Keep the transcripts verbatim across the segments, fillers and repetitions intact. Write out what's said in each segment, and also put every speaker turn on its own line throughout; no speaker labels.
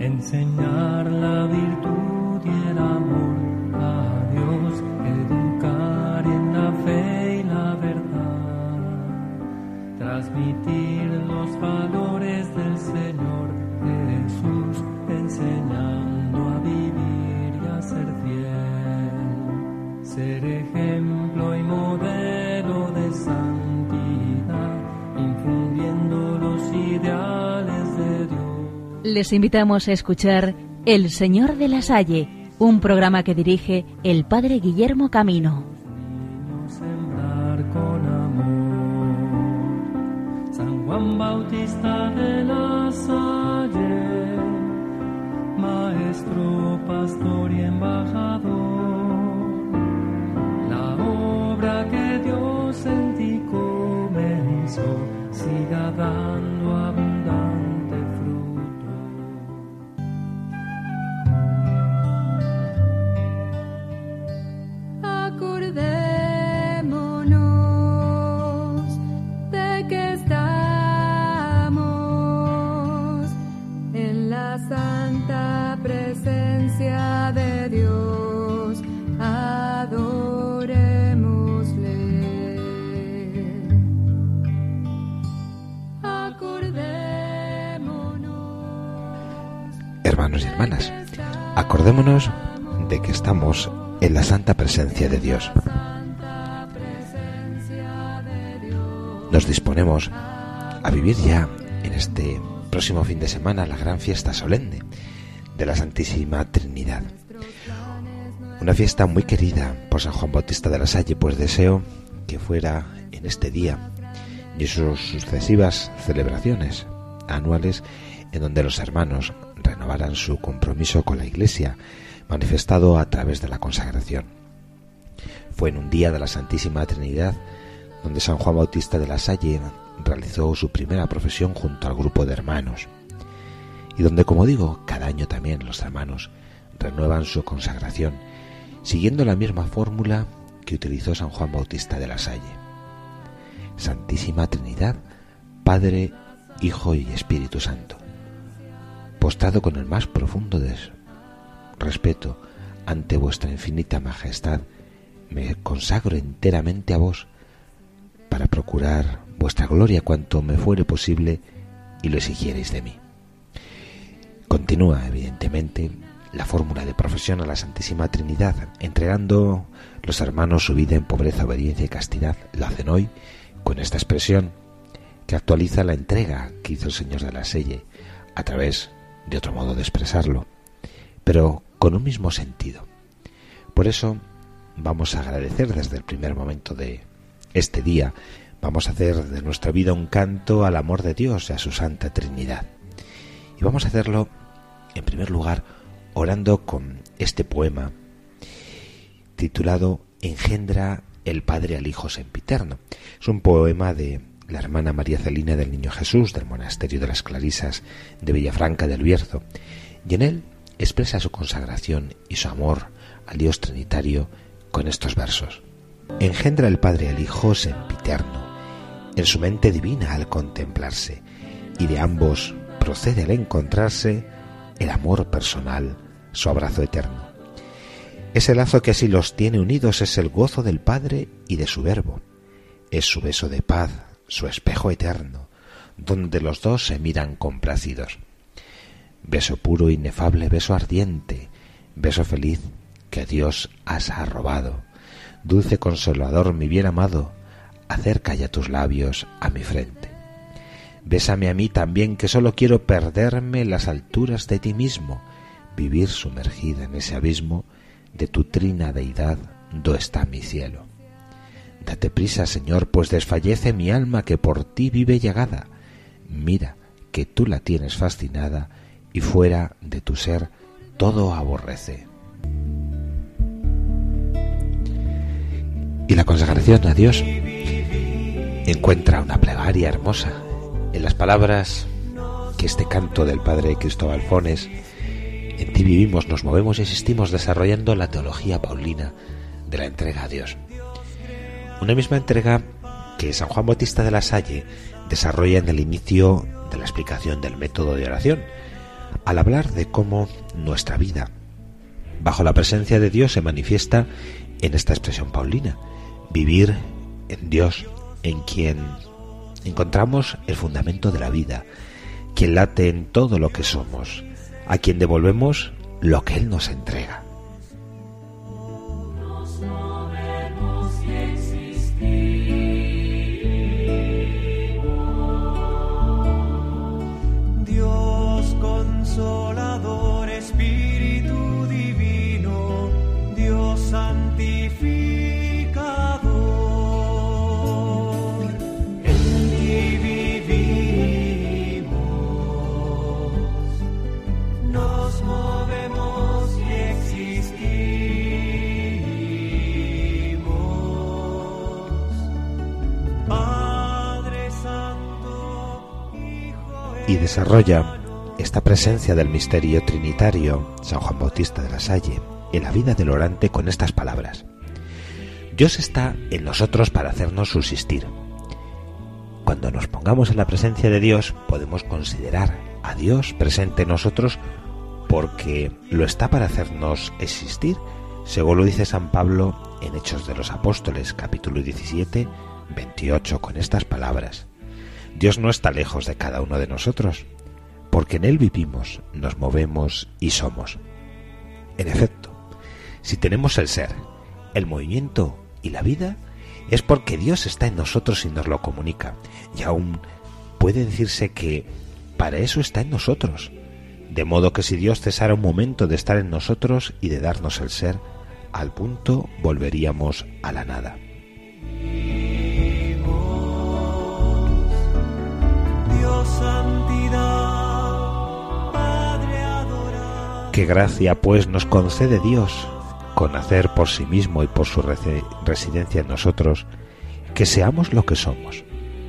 enseñar la virtud y el amor a Dios, educar en la fe y la verdad, transmitir los valores del Señor Jesús, enseñando a vivir y a ser fiel, ser ejemplo y modelo de santidad, infundiendo los ideales de Dios.
Les invitamos a escuchar El Señor de la Salle, un programa que dirige el Padre Guillermo Camino.
Sembrar con amor. San Juan Bautista de la Salle, maestro, pastor y embajador, la obra que Dios en ti comenzó siga dando abundante fruto.
Acordémonos de que estamos en la santa presencia de Dios, adorémosle. Acordémonos.
Hermanos y hermanas, acordémonos de que estamos en la santa presencia de Dios. Nos disponemos a vivir ya en este próximo fin de semana la gran fiesta solemne de la Santísima Trinidad. Una fiesta muy querida por San Juan Bautista de la Salle, pues deseo que fuera en este día y en sus sucesivas celebraciones anuales en donde los hermanos renovaran su compromiso con la Iglesia, manifestado a través de la consagración. Fue en un día de la Santísima Trinidad donde San Juan Bautista de la Salle realizó su primera profesión junto al grupo de hermanos, y donde, como digo, cada año también los hermanos renuevan su consagración, siguiendo la misma fórmula que utilizó San Juan Bautista de la Salle. Santísima Trinidad, Padre, Hijo y Espíritu Santo. Postrado con el más profundo de respeto ante vuestra infinita majestad, me consagro enteramente a vos para procurar vuestra gloria cuanto me fuere posible y lo exigierais de mí. Continúa, evidentemente, la fórmula de profesión a la Santísima Trinidad, entregando los hermanos su vida en pobreza, obediencia y castidad. Lo hacen hoy con esta expresión que actualiza la entrega que hizo el Señor de la Salle a través de otro modo de expresarlo, pero con un mismo sentido. Por eso vamos a agradecer desde el primer momento de este día, vamos a hacer de nuestra vida un canto al amor de Dios y a su Santa Trinidad. Y vamos a hacerlo, en primer lugar, orando con este poema titulado Engendra el Padre al Hijo Sempiterno. Es un poema de la hermana María Celina del Niño Jesús, del Monasterio de las Clarisas de Villafranca del Bierzo, y en él expresa su consagración y su amor al Dios Trinitario con estos versos. Engendra el Padre al Hijo sempiterno, en su mente divina al contemplarse, y de ambos procede al encontrarse el amor personal, su abrazo eterno. Ese lazo que así los tiene unidos es el gozo del Padre y de su Verbo, es su beso de paz, su espejo eterno, donde los dos se miran complacidos. Beso puro, inefable, beso ardiente, beso feliz que a Dios has arrobado. Dulce consolador, mi bien amado, acerca ya tus labios a mi frente. Bésame a mí también, que solo quiero perderme en las alturas de ti mismo, vivir sumergida en ese abismo de tu trina deidad, do está mi cielo. Date prisa, Señor, pues desfallece mi alma que por ti vive llegada. Mira que tú la tienes fascinada y fuera de tu ser todo aborrece. Y la consagración a Dios encuentra una plegaria hermosa en las palabras que este canto del Padre Cristóbal Fones: en ti vivimos, nos movemos y existimos, desarrollando la teología paulina de la entrega a Dios. Una misma entrega que San Juan Bautista de la Salle desarrolla en el inicio de la explicación del método de oración, al hablar de cómo nuestra vida bajo la presencia de Dios se manifiesta en esta expresión paulina: vivir en Dios, en quien encontramos el fundamento de la vida, quien late en todo lo que somos, a quien devolvemos lo que Él nos entrega.
Dios consolador, Espíritu divino, Dios santificador, en ti vivimos, nos movemos y existimos. Padre Santo, Hijo
Y desarrolla esta presencia del misterio trinitario San Juan Bautista de la Salle en la vida del orante con estas palabras: Dios está en nosotros para hacernos subsistir. Cuando nos pongamos en la presencia de Dios, podemos considerar a Dios presente en nosotros porque lo está para hacernos existir, según lo dice San Pablo en Hechos de los Apóstoles, capítulo diecisiete, veintiocho, con estas palabras: Dios no está lejos de cada uno de nosotros, porque en Él vivimos, nos movemos y somos. En efecto, si tenemos el ser, el movimiento y la vida, es porque Dios está en nosotros y nos lo comunica. Y aún puede decirse que para eso está en nosotros. De modo que si Dios cesara un momento de estar en nosotros y de darnos el ser, al punto volveríamos a la nada.
Dios santidad, Padre adorado.
Qué gracia pues nos concede Dios con hacer por sí mismo y por su residencia en nosotros que seamos lo que somos.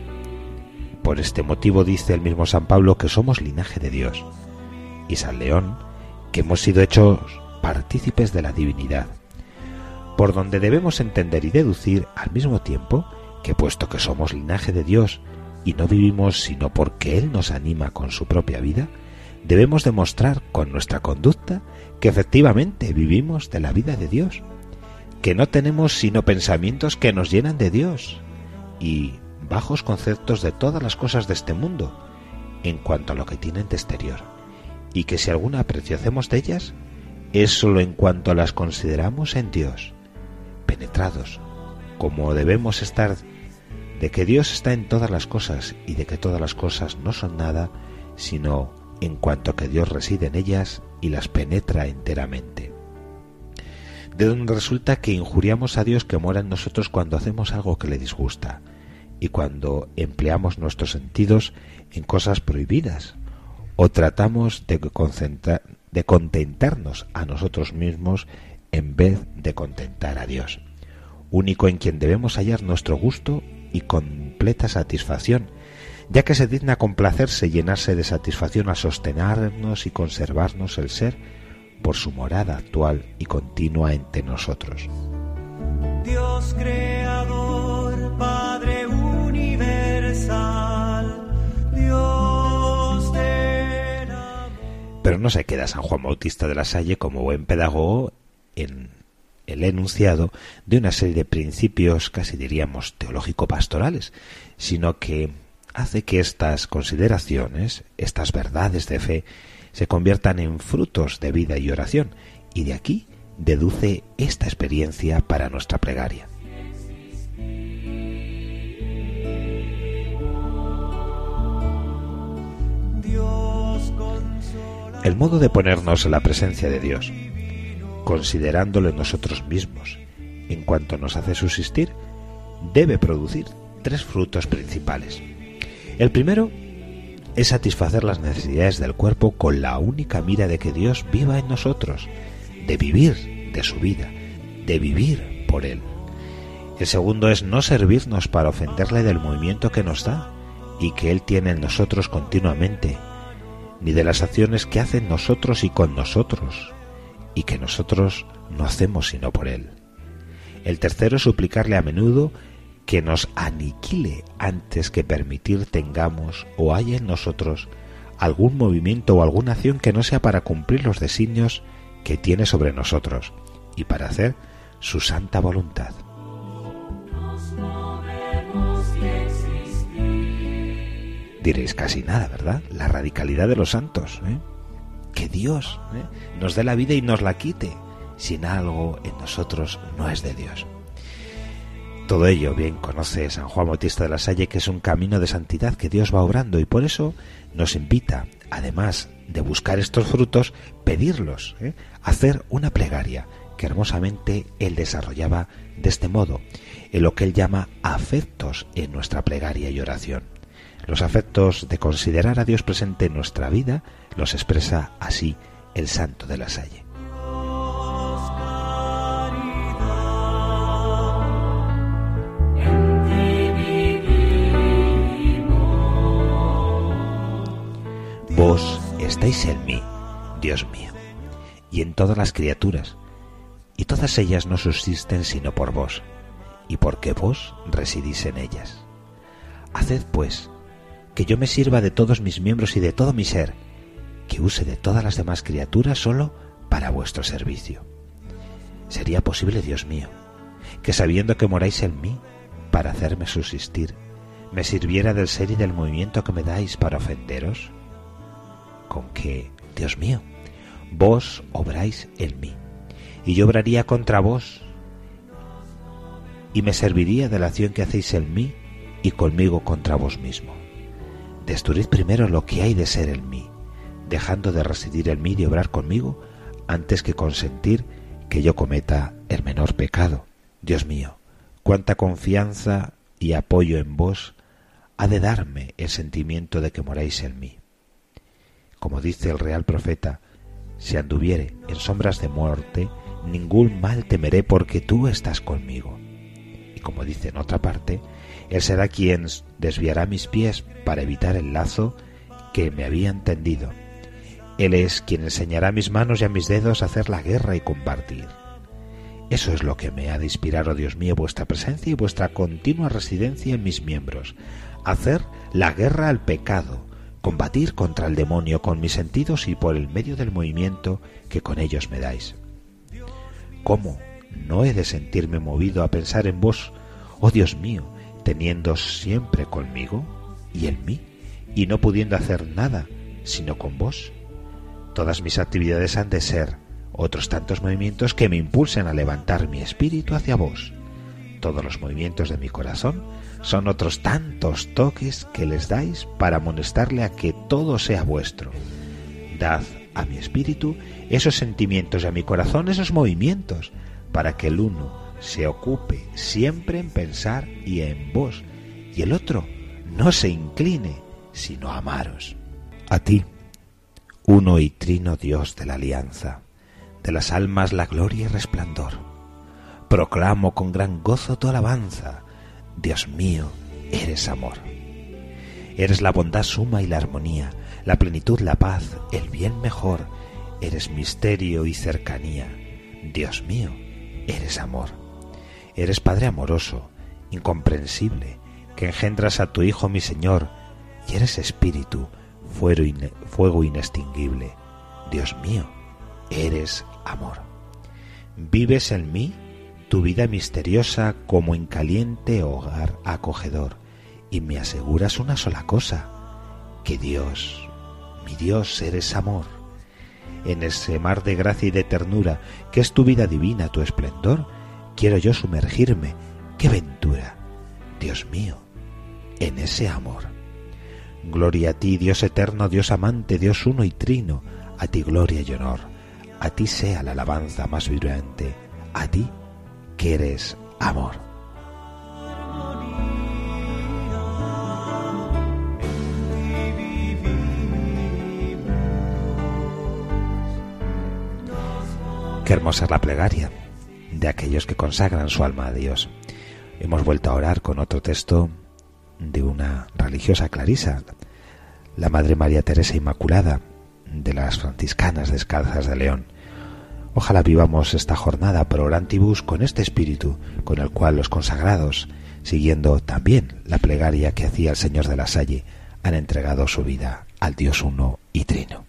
Por este motivo dice el mismo San Pablo que somos linaje de Dios, y San León que hemos sido hechos partícipes de la divinidad, por donde debemos entender y deducir al mismo tiempo que puesto que somos linaje de Dios y no vivimos sino porque Él nos anima con su propia vida, debemos demostrar con nuestra conducta que efectivamente vivimos de la vida de Dios, que no tenemos sino pensamientos que nos llenan de Dios y bajos conceptos de todas las cosas de este mundo en cuanto a lo que tienen de exterior, y que si algún aprecio hacemos de ellas es sólo en cuanto las consideramos en Dios, penetrados como debemos estar de que Dios está en todas las cosas y de que todas las cosas no son nada sino en cuanto que Dios reside en ellas y las penetra enteramente. De donde resulta que injuriamos a Dios que mora en nosotros cuando hacemos algo que le disgusta y cuando empleamos nuestros sentidos en cosas prohibidas o tratamos de, concentrar, de contentarnos a nosotros mismos en vez de contentar a Dios, único en quien debemos hallar nuestro gusto y completa satisfacción, ya que se digna complacerse y llenarse de satisfacción al sostenernos y conservarnos el ser por su morada actual y continua entre nosotros.
Dios creador, Padre universal, Dios del amor.
Pero no se queda San Juan Bautista de la Salle como buen pedagogo en el enunciado de una serie de principios, casi diríamos teológico-pastorales, sino que hace que estas consideraciones, estas verdades de fe, se conviertan en frutos de vida y oración, y de aquí deduce esta experiencia para nuestra plegaria. El modo de ponernos en la presencia de Dios, considerándolo en nosotros mismos, en cuanto nos hace subsistir, debe producir tres frutos principales. El primero es satisfacer las necesidades del cuerpo con la única mira de que Dios viva en nosotros, de vivir de su vida, de vivir por Él. El segundo es no servirnos para ofenderle del movimiento que nos da y que Él tiene en nosotros continuamente, ni de las acciones que hace en nosotros y con nosotros, y que nosotros no hacemos sino por Él. El tercero es suplicarle a menudo que nos aniquile antes que permitir tengamos o haya en nosotros algún movimiento o alguna acción que no sea para cumplir los designios que tiene sobre nosotros y para hacer su santa voluntad. Diréis casi nada, ¿verdad? La radicalidad de los santos, ¿eh? Que Dios ¿eh? nos dé la vida y nos la quite, sin algo en nosotros no es de Dios. Todo ello bien conoce San Juan Bautista de la Salle, que es un camino de santidad que Dios va obrando, y por eso nos invita, además de buscar estos frutos, pedirlos, ¿eh? hacer una plegaria, que hermosamente él desarrollaba de este modo, en lo que él llama afectos en nuestra plegaria y oración. Los afectos de considerar a Dios presente en nuestra vida los expresa así el santo de la Salle. Vos estáis en mí, Dios mío, y en todas las criaturas, y todas ellas no subsisten sino por vos, y porque vos residís en ellas. Haced, pues, que yo me sirva de todos mis miembros y de todo mi ser, que use de todas las demás criaturas solo para vuestro servicio. ¿Sería posible, Dios mío, que sabiendo que moráis en mí, para hacerme subsistir, me sirviera del ser y del movimiento que me dais para ofenderos? Con que, Dios mío, vos obráis en mí, y yo obraría contra vos, y me serviría de la acción que hacéis en mí y conmigo contra vos mismo. Destruid primero lo que hay de ser en mí, dejando de residir en mí y obrar conmigo, antes que consentir que yo cometa el menor pecado. Dios mío, cuánta confianza y apoyo en vos ha de darme el sentimiento de que moráis en mí. Como dice el real profeta, si anduviere en sombras de muerte, ningún mal temeré porque tú estás conmigo. Y como dice en otra parte, Él será quien desviará mis pies para evitar el lazo que me habían tendido. Él es quien enseñará a mis manos y a mis dedos a hacer la guerra y compartir. Eso es lo que me ha de inspirar, oh Dios mío, vuestra presencia y vuestra continua residencia en mis miembros. Hacer la guerra al pecado, combatir contra el demonio con mis sentidos y por el medio del movimiento que con ellos me dais. ¿Cómo no he de sentirme movido a pensar en vos, oh Dios mío, teniendo siempre conmigo y en mí, y no pudiendo hacer nada sino con vos? Todas mis actividades han de ser otros tantos movimientos que me impulsen a levantar mi espíritu hacia vos. Todos los movimientos de mi corazón son otros tantos toques que les dais para amonestarle a que todo sea vuestro. Dad a mi espíritu esos sentimientos y a mi corazón esos movimientos, para que el uno se ocupe siempre en pensar y en vos, y el otro no se incline sino a amaros. A ti, uno y trino Dios de la alianza, de las almas la gloria y resplandor, proclamo con gran gozo tu alabanza. Dios mío, eres amor. Eres la bondad suma y la armonía, la plenitud, la paz, el bien mejor. Eres misterio y cercanía. Dios mío, eres amor. Eres Padre amoroso, incomprensible, que engendras a tu Hijo mi Señor, y eres Espíritu, fuego inextinguible. Dios mío, eres amor. Vives en mí tu vida misteriosa como en caliente hogar acogedor, y me aseguras una sola cosa, que Dios, mi Dios, eres amor. En ese mar de gracia y de ternura, que es tu vida divina, tu esplendor, quiero yo sumergirme. ¡Qué ventura! Dios mío, en ese amor. Gloria a ti, Dios eterno, Dios amante, Dios uno y trino, a ti gloria y honor, a ti sea la alabanza más vibrante, a ti que eres amor. Qué hermosa es la plegaria de aquellos que consagran su alma a Dios. Hemos vuelto a orar con otro texto de una religiosa clarisa, la Madre María Teresa Inmaculada, de las franciscanas descalzas de León. Ojalá vivamos esta jornada pro orantibus con este espíritu con el cual los consagrados, siguiendo también la plegaria que hacía el Señor de la Salle, han entregado su vida a al Dios uno y trino.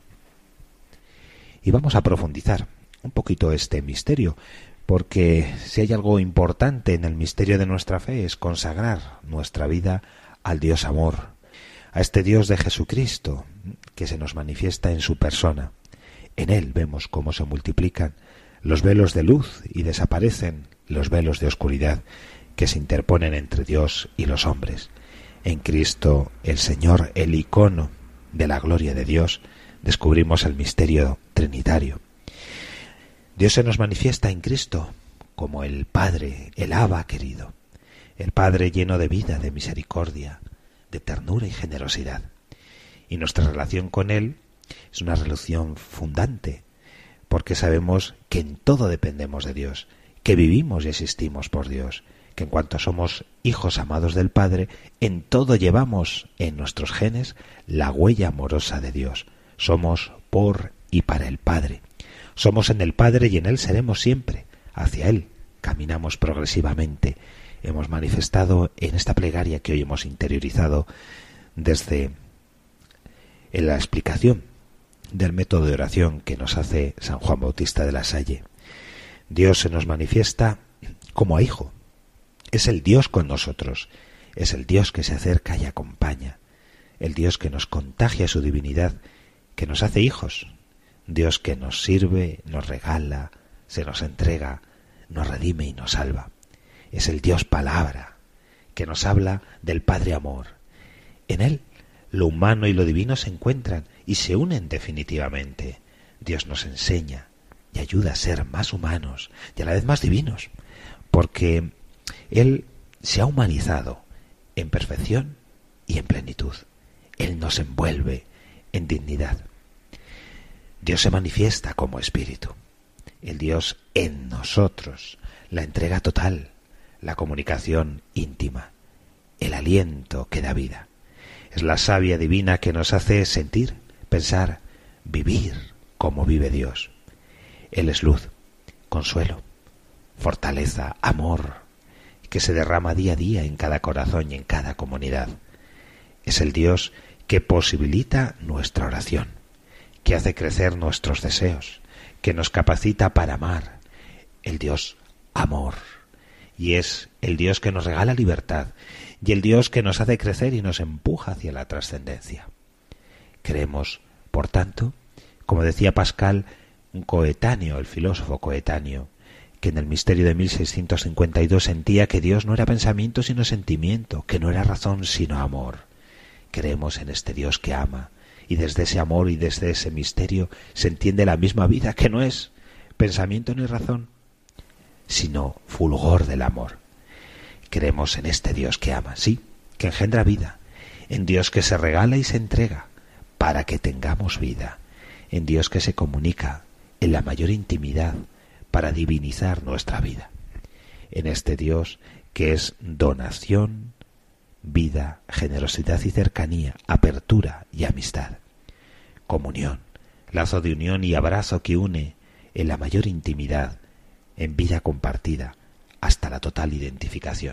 Y vamos a profundizar un poquito este misterio, porque si hay algo importante en el misterio de nuestra fe es consagrar nuestra vida al Dios amor, a este Dios de Jesucristo que se nos manifiesta en su persona. En Él vemos cómo se multiplican los velos de luz y desaparecen los velos de oscuridad que se interponen entre Dios y los hombres. En Cristo, el Señor, el icono de la gloria de Dios, descubrimos el misterio trinitario. Dios se nos manifiesta en Cristo como el Padre, el Abba querido, el Padre lleno de vida, de misericordia, de ternura y generosidad. Y nuestra relación con Él es una relación fundante, porque sabemos que en todo dependemos de Dios, que vivimos y existimos por Dios, que en cuanto somos hijos amados del Padre, en todo llevamos en nuestros genes la huella amorosa de Dios. Somos por y para el Padre. Somos en el Padre y en Él seremos siempre. Hacia Él caminamos progresivamente. Hemos manifestado en esta plegaria que hoy hemos interiorizado desde en la explicación del método de oración que nos hace San Juan Bautista de la Salle. Dios se nos manifiesta como a hijo. Es el Dios con nosotros. Es el Dios que se acerca y acompaña. El Dios que nos contagia su divinidad, que nos hace hijos. Dios que nos sirve, nos regala, se nos entrega, nos redime y nos salva. Es el Dios palabra, que nos habla del Padre amor. En Él, lo humano y lo divino se encuentran y se unen definitivamente. Dios nos enseña y ayuda a ser más humanos y a la vez más divinos, porque Él se ha humanizado en perfección y en plenitud. Él nos envuelve en dignidad. Dios se manifiesta como Espíritu. El Dios en nosotros, la entrega total, la comunicación íntima, el aliento que da vida. Es la savia divina que nos hace sentir, pensar, vivir como vive Dios. Él es luz, consuelo, fortaleza, amor, que se derrama día a día en cada corazón y en cada comunidad. Es el Dios que posibilita nuestra oración, que hace crecer nuestros deseos, que nos capacita para amar. El Dios amor. Y es el Dios que nos regala libertad y el Dios que nos hace crecer y nos empuja hacia la trascendencia. Creemos, por tanto, como decía Pascal, un coetáneo, el filósofo coetáneo, que en el misterio de mil seiscientos cincuenta y dos sentía que Dios no era pensamiento sino sentimiento, que no era razón sino amor. Creemos en este Dios que ama, y desde ese amor y desde ese misterio se entiende la misma vida, que no es pensamiento ni razón, sino fulgor del amor. Creemos en este Dios que ama, sí, que engendra vida, en Dios que se regala y se entrega para que tengamos vida, en Dios que se comunica en la mayor intimidad para divinizar nuestra vida, en este Dios que es donación, vida, generosidad y cercanía, apertura y amistad, comunión, lazo de unión y abrazo que une en la mayor intimidad, en vida compartida, hasta la total identificación.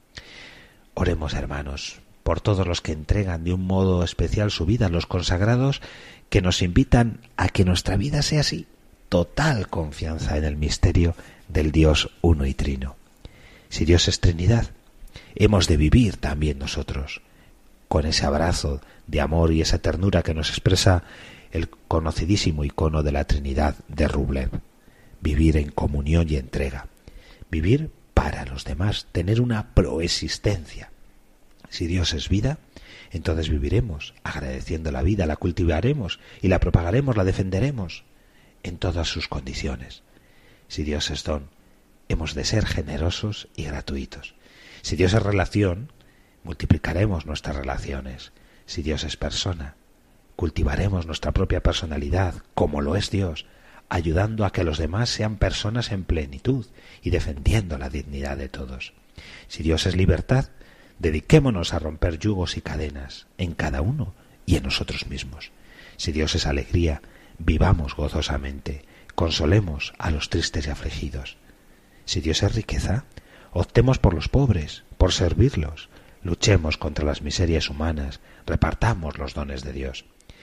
Oremos, hermanos, por todos los que entregan de un modo especial su vida, los consagrados, que nos invitan a que nuestra vida sea así, total confianza en el misterio del Dios uno y trino. Si Dios es Trinidad, hemos de vivir también nosotros, con ese abrazo de amor y esa ternura que nos expresa el conocidísimo icono de la Trinidad de Rublev. Vivir en comunión y entrega. Vivir para los demás, tener una proexistencia. Si Dios es vida, entonces viviremos agradeciendo la vida, la cultivaremos y la propagaremos, la defenderemos en todas sus condiciones. Si Dios es don, hemos de ser generosos y gratuitos. Si Dios es relación, multiplicaremos nuestras relaciones. Si Dios es persona, cultivaremos nuestra propia personalidad, como lo es Dios, ayudando a que los demás sean personas en plenitud y defendiendo la dignidad de todos. Si Dios es libertad, dediquémonos a romper yugos y cadenas en cada uno y en nosotros mismos. Si Dios es alegría, vivamos gozosamente, consolemos a los tristes y afligidos. Si Dios es riqueza, optemos por los pobres, por servirlos, luchemos contra las miserias humanas, repartamos los dones de Dios.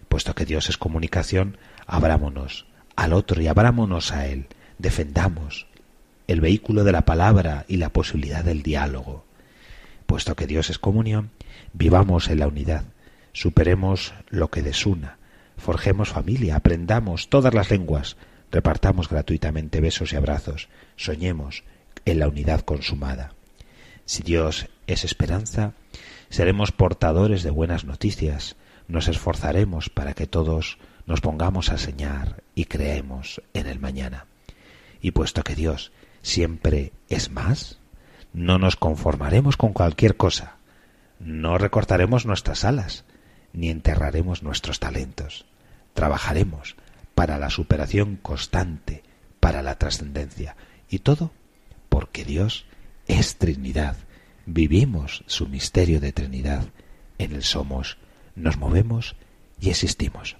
Puesto que Dios es comunicación, abrámonos al otro y abrámonos a Él. Defendamos el vehículo de la palabra y la posibilidad del diálogo. Puesto que Dios es comunión, vivamos en la unidad, superemos lo que desuna, forjemos familia, aprendamos todas las lenguas, repartamos gratuitamente besos y abrazos, soñemos en la unidad consumada. Si Dios es esperanza, seremos portadores de buenas noticias, nos esforzaremos para que todos nos pongamos a soñar y creemos en el mañana. Y puesto que Dios siempre es más, no nos conformaremos con cualquier cosa, no recortaremos nuestras alas, ni enterraremos nuestros talentos. Trabajaremos para la superación constante, para la trascendencia, y todo porque Dios es Trinidad. Vivimos su misterio de Trinidad. En Él somos, nos movemos y existimos.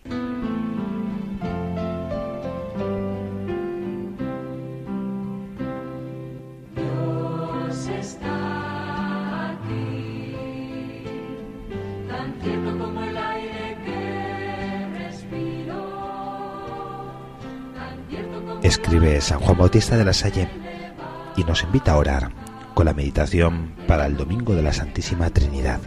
Escribe San Juan Bautista de la Salle y nos invita a orar con la meditación para el Domingo de la Santísima Trinidad.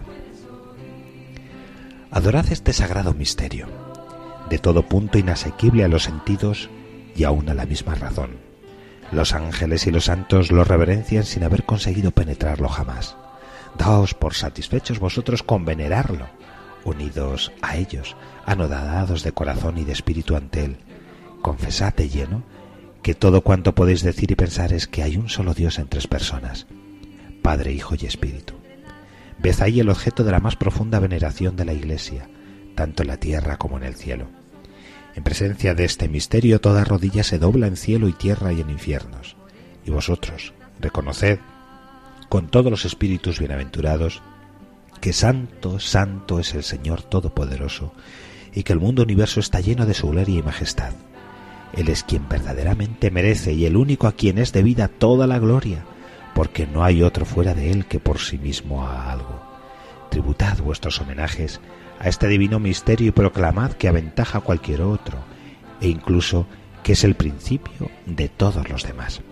Adorad este sagrado misterio, de todo punto inasequible a los sentidos y aún a la misma razón. Los ángeles y los santos lo reverencian sin haber conseguido penetrarlo jamás. Daos por satisfechos vosotros con venerarlo, unidos a ellos, anodados de corazón y de espíritu ante Él. Confesad de lleno que todo cuanto podéis decir y pensar es que hay un solo Dios en tres personas, Padre, Hijo y Espíritu. Ved ahí el objeto de la más profunda veneración de la Iglesia, tanto en la tierra como en el cielo. En presencia de este misterio toda rodilla se dobla en cielo y tierra y en infiernos. Y vosotros, reconoced, con todos los espíritus bienaventurados, que santo, santo es el Señor Todopoderoso, y que el mundo universo está lleno de su gloria y majestad. Él es quien verdaderamente merece y el único a quien es debida toda la gloria, porque no hay otro fuera de Él que por sí mismo haga algo. Tributad vuestros homenajes a este divino misterio y proclamad que aventaja a cualquier otro, e incluso que es el principio de todos los demás.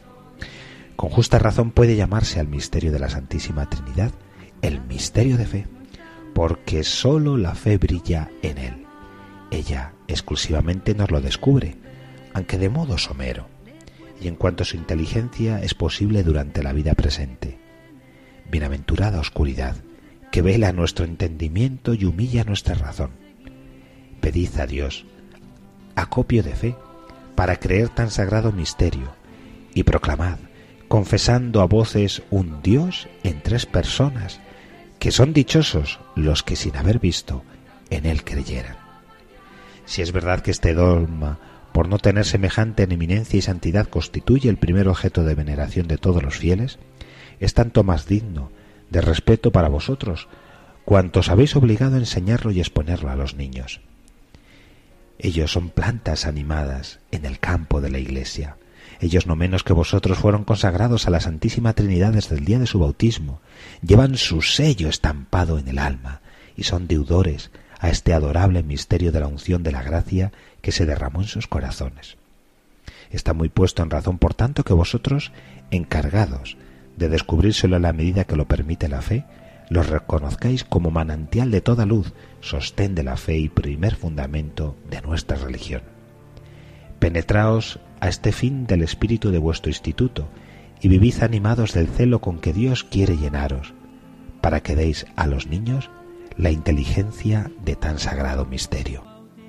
Con justa razón puede llamarse al misterio de la Santísima Trinidad el misterio de fe, porque sólo la fe brilla en Él. Ella exclusivamente nos lo descubre, aunque de modo somero, y en cuanto a su inteligencia es posible durante la vida presente. Bienaventurada oscuridad, que vela nuestro entendimiento y humilla nuestra razón. Pedid a Dios acopio de fe para creer tan sagrado misterio, y proclamad, confesando a voces un Dios en tres personas, que son dichosos los que sin haber visto en Él creyeran. Si es verdad que este dogma, por no tener semejante en eminencia y santidad, constituye el primer objeto de veneración de todos los fieles, es tanto más digno de respeto para vosotros, cuantos habéis obligado a enseñarlo y exponerlo a los niños. Ellos son plantas animadas en el campo de la Iglesia. Ellos no menos que vosotros fueron consagrados a la Santísima Trinidad desde el día de su bautismo, llevan su sello estampado en el alma y son deudores a este adorable misterio de la unción de la gracia que se derramó en sus corazones. Está muy puesto en razón, por tanto, que vosotros, encargados de descubrírselo a la medida que lo permite la fe, los reconozcáis como manantial de toda luz, sostén de la fe y primer fundamento de nuestra religión. Penetraos a este fin del espíritu de vuestro instituto y vivid animados del celo con que Dios quiere llenaros, para que deis a los niños la inteligencia de tan sagrado misterio.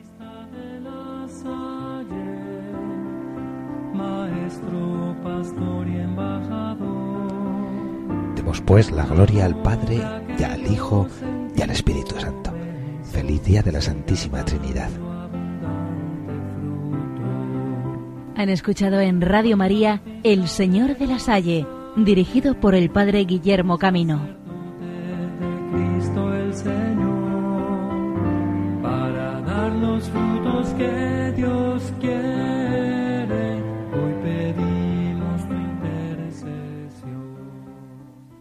Demos pues la gloria al Padre y al Hijo y al Espíritu Santo. Feliz día de la Santísima Trinidad.
Han escuchado en Radio María El Señor de la Salle, dirigido por el Padre Guillermo Camino.
Cristo el Señor, para dar los frutos que Dios